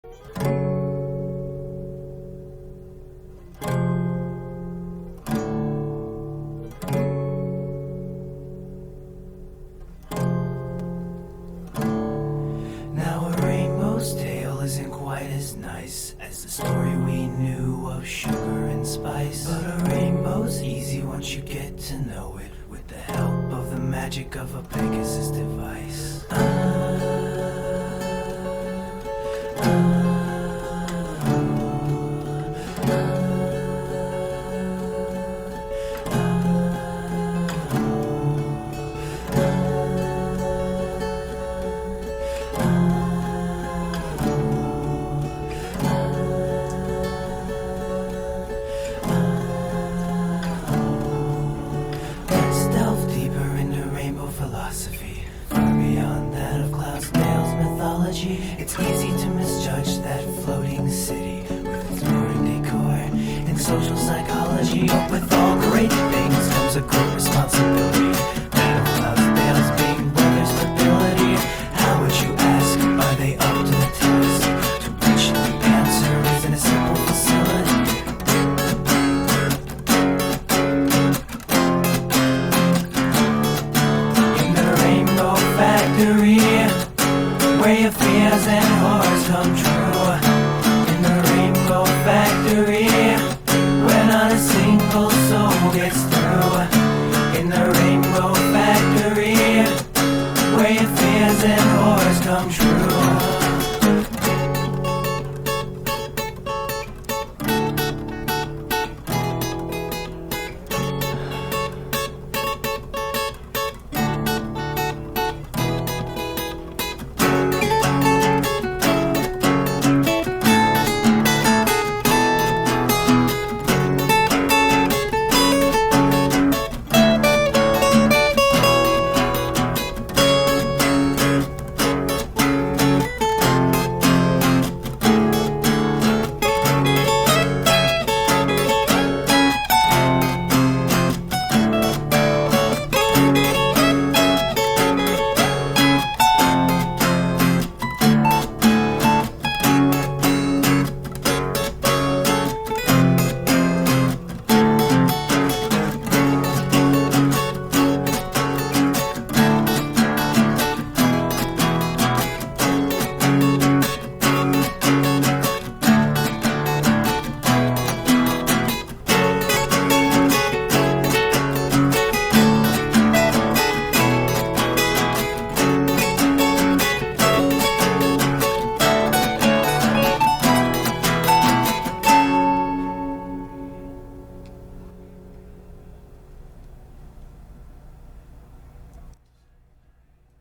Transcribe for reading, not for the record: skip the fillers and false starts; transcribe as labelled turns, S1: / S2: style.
S1: Now a rainbow's tale isn't quite as nice as the story we knew of sugar and spice. But a rainbow's easy once you get to know it, with the help of the magic of a Pegasus device. Philosophy, far beyond that of Cloudsdale's mythology. It's easy to misjudge that floating city with its modern decor and social psychology. But with all great things comes a great responsibility. That of Cloudsdale's being weather stability. How would you ask? Are they up to the test? To which the answer is in a simple facility. Where your fears and horrors come true. In the Rainbow Factory, where not a single soul gets through. In the Rainbow Factory, where your fears and horrors come true.